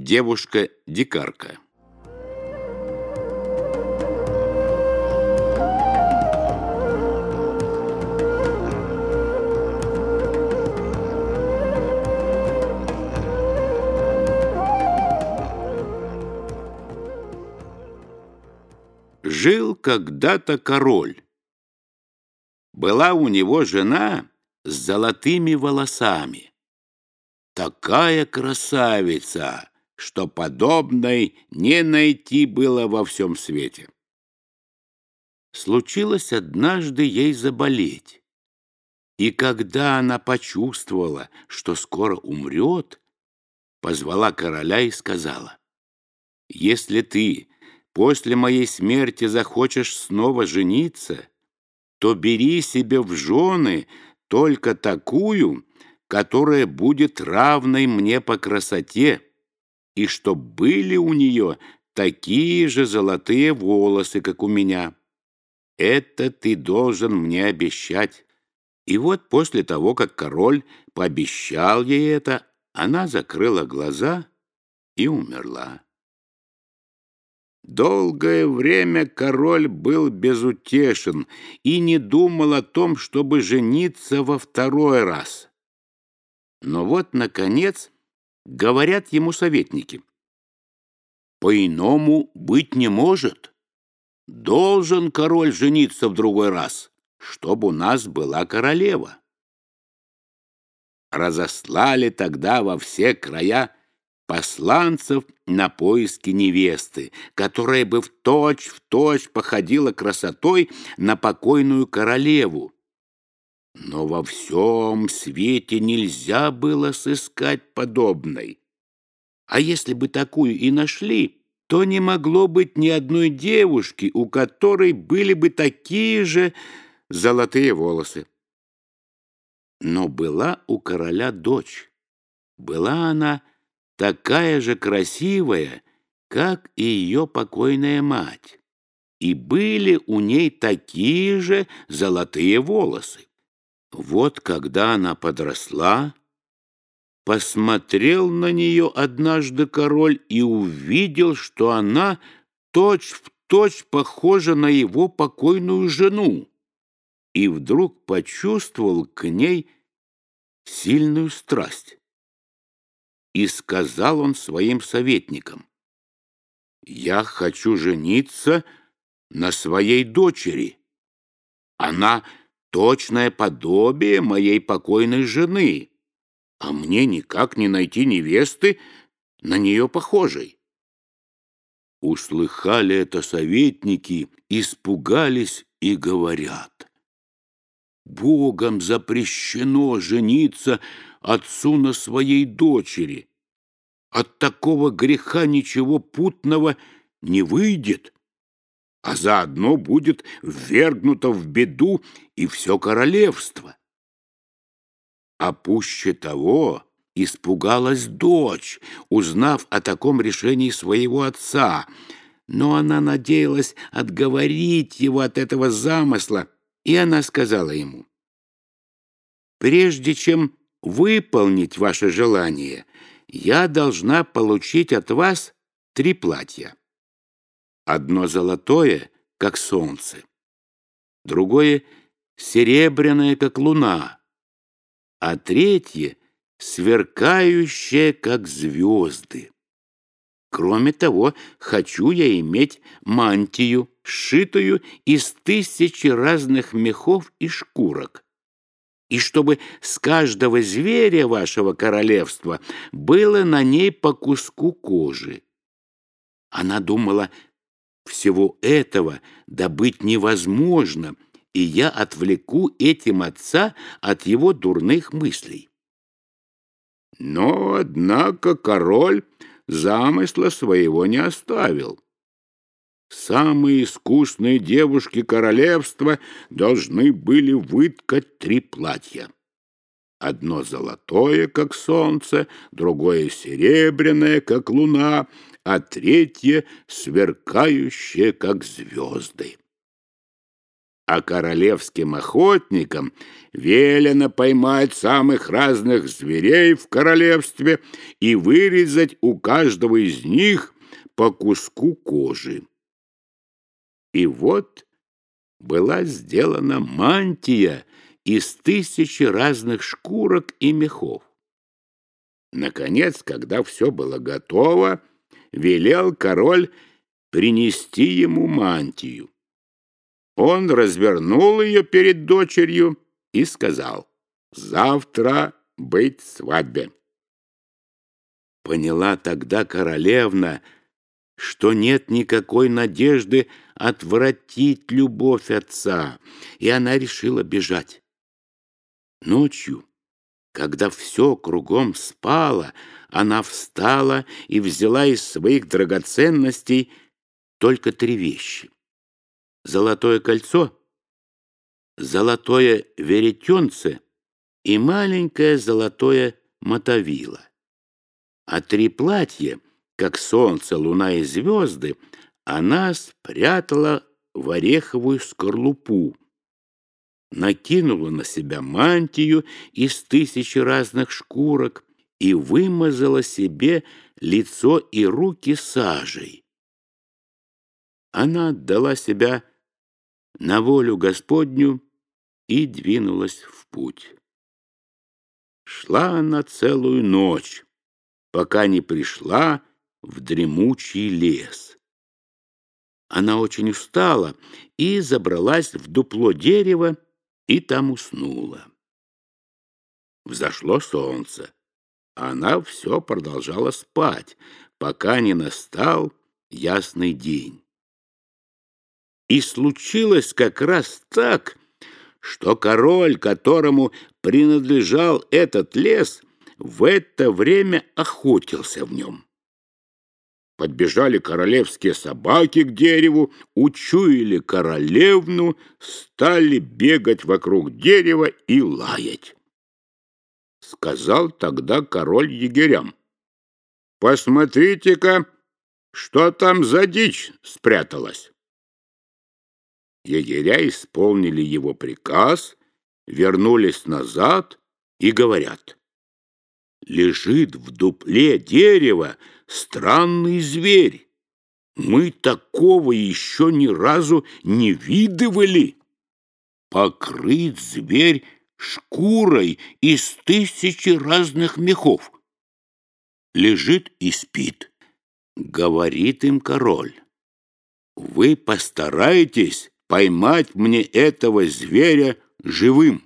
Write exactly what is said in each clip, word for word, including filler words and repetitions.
Девушка-дикарка. Жил когда-то король. Была у него жена с золотыми волосами. Такая красавица, что подобной не найти было во всем свете. Случилось однажды ей заболеть, и когда она почувствовала, что скоро умрет, позвала короля и сказала: «Если ты после моей смерти захочешь снова жениться, то бери себе в жены только такую, которая будет равной мне по красоте, и чтоб были у нее такие же золотые волосы, как у меня. Это ты должен мне обещать». И вот после того, как король пообещал ей это, она закрыла глаза и умерла. Долгое время король был безутешен и не думал о том, чтобы жениться во второй раз. Но вот, наконец, говорят ему советники: «По-иному быть не может. Должен король жениться в другой раз, чтобы у нас была королева». Разослали тогда во все края посланцев на поиски невесты, которая бы в точь в точь походила красотой на покойную королеву. Но во всем свете нельзя было сыскать подобной. А если бы такую и нашли, то не могло быть ни одной девушки, у которой были бы такие же золотые волосы. Но была у короля дочь. Была она такая же красивая, как и ее покойная мать, и были у ней такие же золотые волосы. Вот когда она подросла, посмотрел на нее однажды король и увидел, что она точь-в-точь похожа на его покойную жену, и вдруг почувствовал к ней сильную страсть. И сказал он своим советникам: «Я хочу жениться на своей дочери. Она точное подобие моей покойной жены, а мне никак не найти невесты на нее похожей». Услыхали это советники, испугались и говорят: «Богом запрещено жениться отцу на своей дочери. От такого греха ничего путного не выйдет, а заодно будет ввергнуто в беду и все королевство». А пуще того испугалась дочь, узнав о таком решении своего отца, но она надеялась отговорить его от этого замысла, и она сказала ему: «Прежде чем выполнить ваше желание, я должна получить от вас три платья. Одно золотое, как солнце, другое серебряное, как луна, а третье сверкающее, как звезды. Кроме того, хочу я иметь мантию, сшитую из тысячи разных мехов и шкурок, и чтобы с каждого зверя вашего королевства было на ней по куску кожи». Она думала: всего этого добыть невозможно, и я отвлеку этим отца от его дурных мыслей. Но, однако, король замысла своего не оставил. Самые искусные девушки королевства должны были выткать три платья. Одно золотое, как солнце, другое серебряное, как луна, а третье сверкающее, как звезды. а королевским охотникам велено поймать самых разных зверей в королевстве и вырезать у каждого из них по куску кожи. И вот была сделана мантия из тысячи разных шкурок и мехов. Наконец, когда все было готово, велел король принести ему мантию. Он развернул ее перед дочерью и сказал: «Завтра быть свадьбе». Поняла тогда королевна, что нет никакой надежды отвратить любовь отца, и она решила бежать. Ночью, когда все кругом спало, она встала и взяла из своих драгоценностей только три вещи: золотое кольцо, золотое веретенце и маленькое золотое мотовило. А три платья, как солнце, луна и звезды, она спрятала в ореховую скорлупу, накинула на себя мантию из тысячи разных шкурок и вымазала себе лицо и руки сажей. Она отдала себя на волю Господню и двинулась в путь. Шла она целую ночь, пока не пришла в дремучий лес. Она очень устала и забралась в дупло дерева, и там уснула. Взошло солнце, а она все продолжала спать, пока не настал ясный день. И случилось как раз так, что король, которому принадлежал этот лес, в это время охотился в нем. Подбежали королевские собаки к дереву, учуяли королевну, стали бегать вокруг дерева и лаять. Сказал тогда король егерям: «Посмотрите-ка, что там за дичь спряталась». Егеря исполнили его приказ, вернулись назад и говорят: «Лежит в дупле дерева странный зверь. Мы такого еще ни разу не видывали. Покрыт зверь шкурой из тысячи разных мехов. Лежит и спит». Говорит им король: «Вы постарайтесь поймать мне этого зверя живым.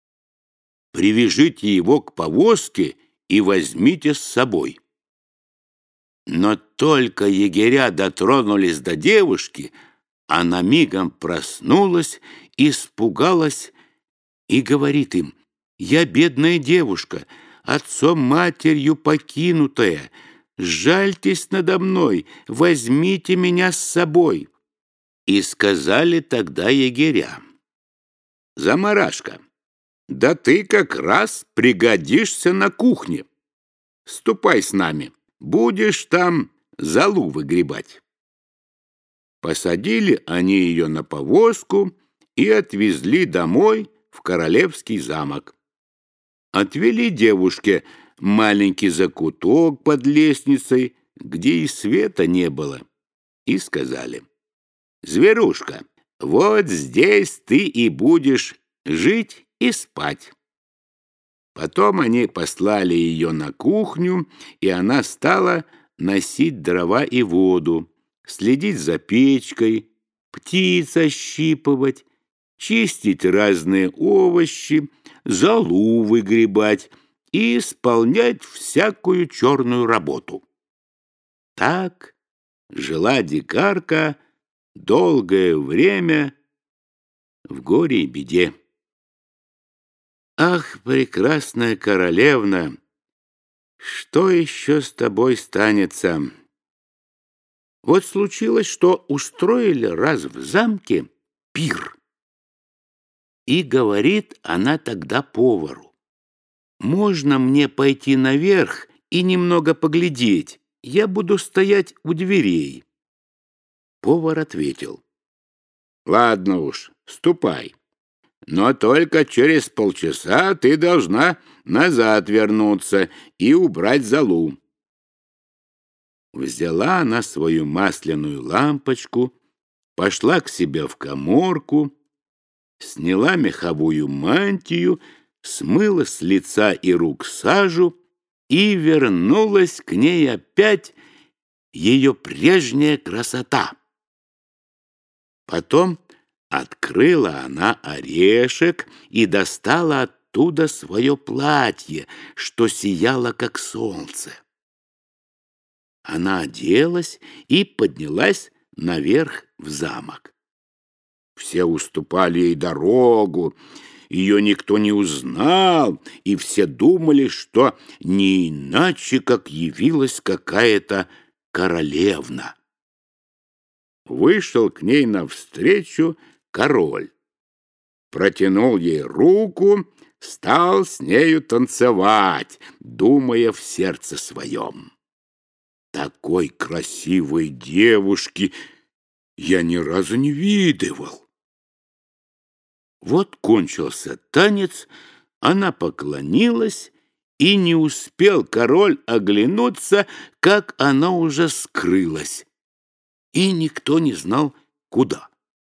Привяжите его к повозке и возьмите с собой». Но только егеря дотронулись до девушки, она мигом проснулась, испугалась и говорит им: «Я бедная девушка, отцом-матерью покинутая. Жальтесь надо мной, возьмите меня с собой». И сказали тогда егеря: «Замарашка, да ты как раз пригодишься на кухне. Ступай с нами, будешь там золу выгребать». Посадили они ее на повозку и отвезли домой в королевский замок. Отвели девушке маленький закуток под лестницей, где и света не было, и сказали: «Зверушка, вот здесь ты и будешь жить и спать». Потом они послали ее на кухню, и она стала носить дрова и воду, следить за печкой, птиц ощипывать, чистить разные овощи, золу выгребать и исполнять всякую черную работу. Так жила дикарка долгое время в горе и беде. Ах, прекрасная королевна, что еще с тобой станется? Вот случилось, что устроили раз в замке пир. И говорит она тогда повару: «Можно мне пойти наверх и немного поглядеть? Я буду стоять у дверей». Повар ответил: Ладно уж, ступай. Но только через полчаса ты должна назад вернуться и убрать золу. Взяла она свою масляную лампочку, пошла к себе в каморку, сняла меховую мантию, смыла с лица и рук сажу и вернулась к ней опять ее прежняя красота. Потом открыла она орешек и достала оттуда свое платье, что сияло, как солнце. Она оделась и поднялась наверх в замок. Все уступали ей дорогу, ее никто не узнал, и все думали, что не иначе, как явилась какая-то королевна. Вышел к ней навстречу король, протянул ей руку, стал с нею танцевать, думая в сердце своем: такой красивой девушки я ни разу не видывал. Вот кончился танец, она поклонилась, и не успел король оглянуться, как она уже скрылась, и никто не знал, куда.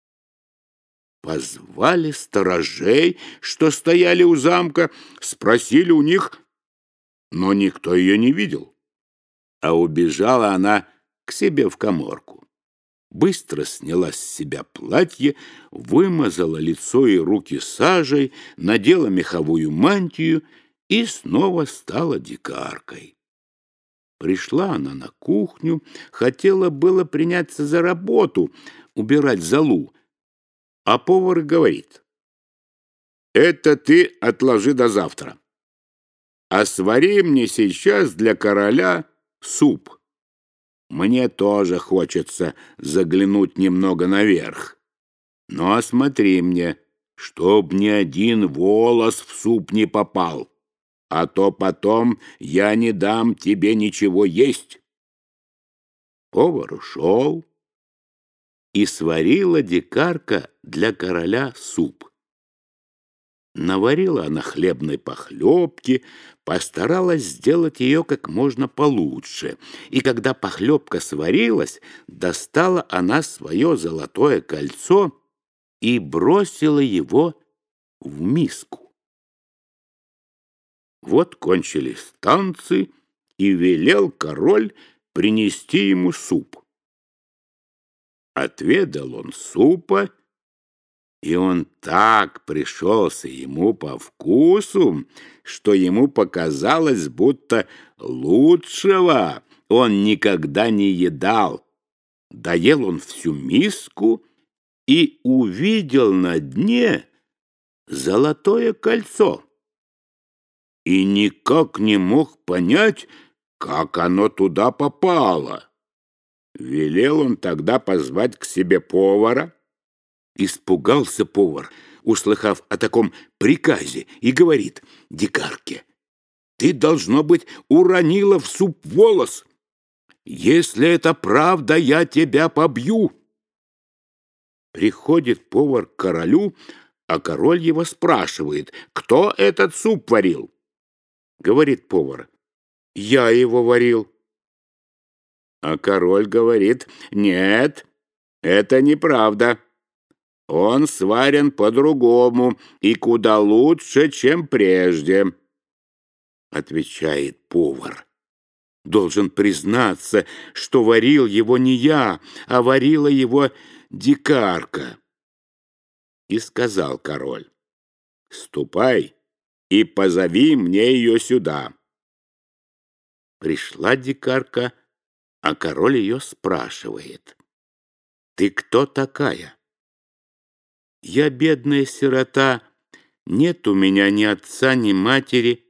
Позвали сторожей, что стояли у замка, спросили у них, но никто ее не видел. А убежала она к себе в каморку. Быстро сняла с себя платье, вымазала лицо и руки сажей, надела меховую мантию и снова стала дикаркой. Пришла она на кухню, хотела было приняться за работу, убирать золу, а повар говорит: «Это ты отложи до завтра, а свари мне сейчас для короля суп. Мне тоже хочется заглянуть немного наверх. Но смотри мне, чтоб ни один волос в суп не попал, а то потом я не дам тебе ничего есть». Повар ушел, и сварила дикарка для короля суп. Наварила она хлебной похлебки, постаралась сделать ее как можно получше, и когда похлебка сварилась, достала она свое золотое кольцо и бросила его в миску. Вот кончились танцы, и велел король принести ему суп. Отведал он супа, и он так пришелся ему по вкусу, что ему показалось, будто лучшего он никогда не едал. Доел он всю миску и увидел на дне золотое кольцо. И никак не мог понять, как оно туда попало. Велел он тогда позвать к себе повара. Испугался повар, услыхав о таком приказе, и говорит дикарке: «Ты, должно быть, уронила в суп волос. Если это правда, я тебя побью». Приходит повар к королю, а король его спрашивает: «Кто этот суп варил?» Говорит повар: «Я его варил». А король говорит: «Нет, это неправда. Он сварен по-другому и куда лучше, чем прежде». Отвечает повар: «Должен признаться, что варил его не я, а варила его дикарка». И сказал король: «Ступай и позови мне ее сюда». Пришла дикарка, а король ее спрашивает: «Ты кто такая?» «Я бедная сирота, нет у меня ни отца, ни матери».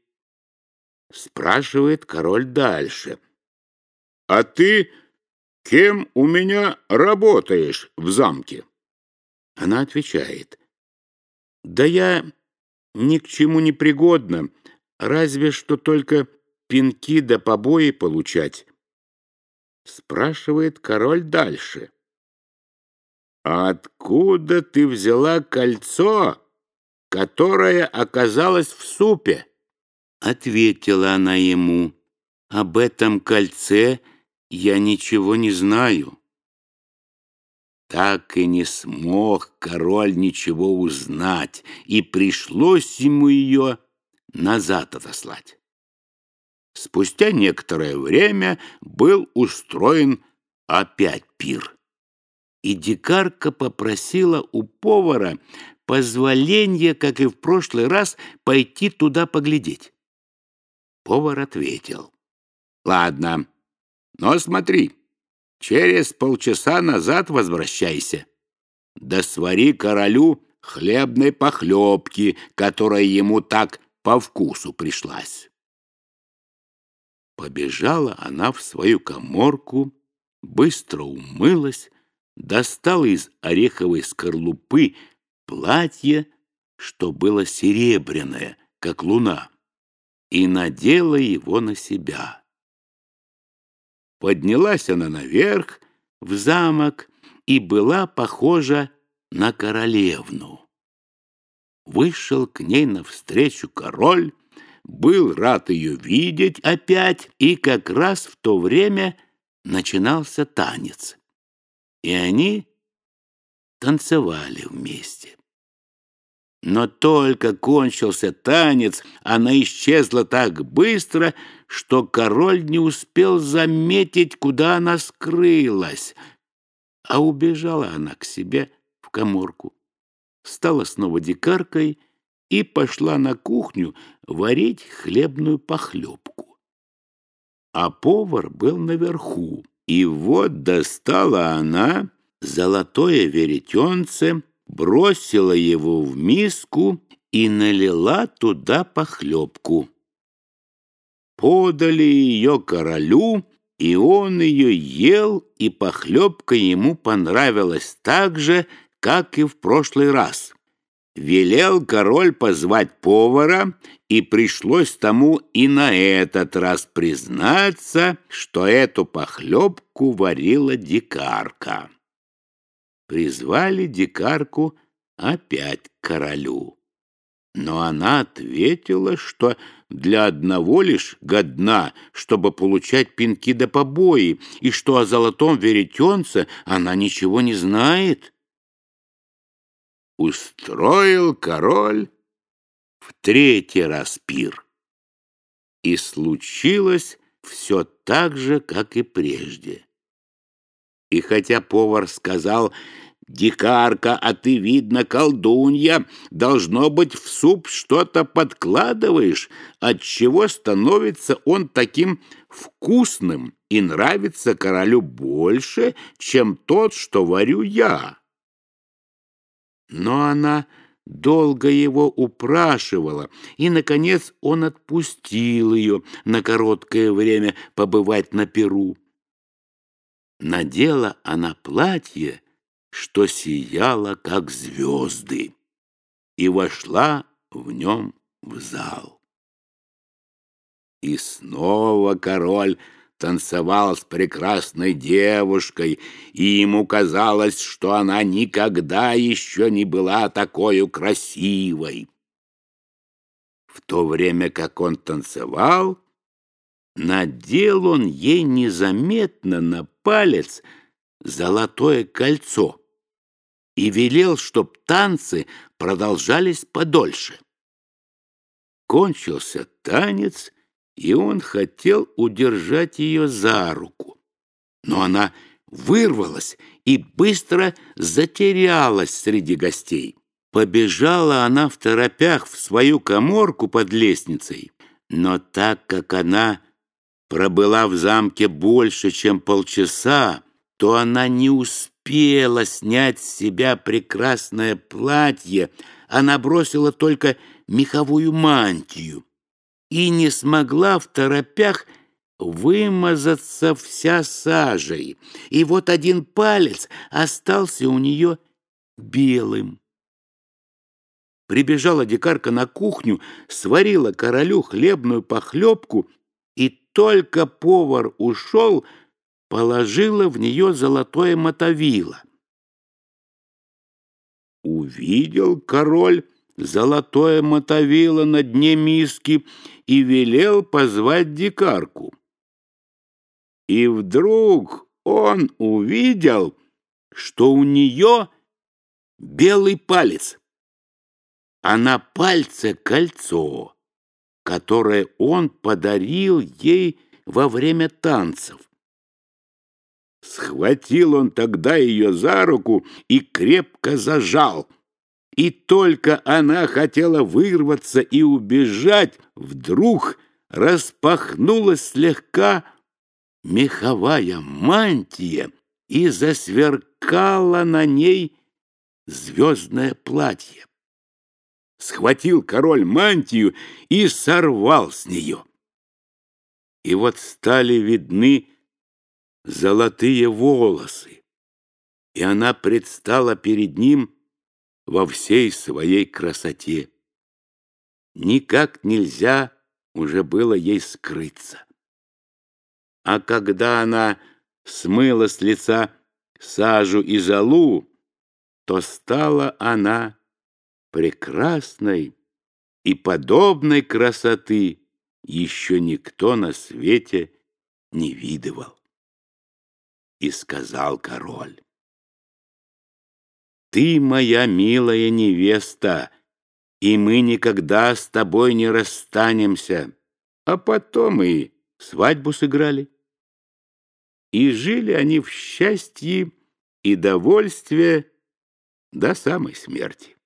Спрашивает король дальше: «А ты кем у меня работаешь в замке?» Она отвечает: «Да я ни к чему не пригодна, разве что только пинки да побои получать». Спрашивает король дальше: «А откуда ты взяла кольцо, которое оказалось в супе?» Ответила она ему: «Об этом кольце я ничего не знаю». Так и не смог король ничего узнать, и пришлось ему ее назад отослать. Спустя некоторое время был устроен опять пир, и дикарка попросила у повара позволения, как и в прошлый раз, пойти туда поглядеть. Повар ответил: «Ладно, но смотри, через полчаса назад возвращайся, да свари королю хлебной похлебки, которая ему так по вкусу пришлась». Побежала она в свою каморку, быстро умылась, достала из ореховой скорлупы платье, что было серебряное, как луна, и надела его на себя. Поднялась она наверх, в замок, и была похожа на королевну. Вышел к ней навстречу король, был рад ее видеть опять, и как раз в то время начинался танец, и они танцевали вместе. Но только кончился танец, она исчезла так быстро, что король не успел заметить, куда она скрылась, а убежала она к себе в каморку, стала снова дикаркой и пошла на кухню варить хлебную похлебку. А повар был наверху, и вот достала она золотое веретенце, бросила его в миску и налила туда похлебку. Подали ее королю, и он ее ел, и похлебка ему понравилась так же, как и в прошлый раз. Велел король позвать повара, и пришлось тому и на этот раз признаться, что эту похлебку варила дикарка. Призвали дикарку опять к королю, но она ответила, что для одного лишь годна, чтобы получать пинки да побои, и что о золотом веретенце она ничего не знает. Устроил король в третий раз пир, и случилось все так же, как и прежде. И хотя повар сказал: «Дикарка, а ты, видно, колдунья, должно быть, в суп что-то подкладываешь, отчего становится он таким вкусным и нравится королю больше, чем тот, что варю я». Но она долго его упрашивала, и, наконец, он отпустил ее на короткое время побывать на пиру. Надела она платье, что сияло, как звезды, и вошла в нем в зал. И снова король танцевал с прекрасной девушкой, и ему казалось, что она никогда еще не была такой красивой. В то время как он танцевал, надел он ей незаметно на палец золотое кольцо и велел, чтоб танцы продолжались подольше. Кончился танец, и он хотел удержать ее за руку, но она вырвалась и быстро затерялась среди гостей. Побежала она второпях в свою каморку под лестницей, но так как она пробыла в замке больше, чем полчаса, то она не успела снять с себя прекрасное платье, она бросила только меховую мантию и не смогла второпях вымазаться вся сажей, и вот один палец остался у нее белым. Прибежала дикарка на кухню, сварила королю хлебную похлебку, и только повар ушел, положила в нее золотое мотовило. Увидел король золотое мотовило на дне миски и велел позвать дикарку. И вдруг он увидел, что у нее белый палец, а на пальце кольцо, которое он подарил ей во время танцев. Схватил он тогда ее за руку и крепко зажал. И только она хотела вырваться и убежать, вдруг распахнулась слегка меховая мантия, и засверкало на ней звездное платье. Схватил король мантию и сорвал с нее. И вот стали видны золотые волосы, и она предстала перед ним во всей своей красоте. Никак нельзя уже было ей скрыться. А когда она смыла с лица сажу и золу, то стала она прекрасной, и подобной красоты еще никто на свете не видывал. И сказал король: «Ты моя милая невеста, и мы никогда с тобой не расстанемся». А потом и свадьбу сыграли. И жили они в счастье и довольстве до самой смерти.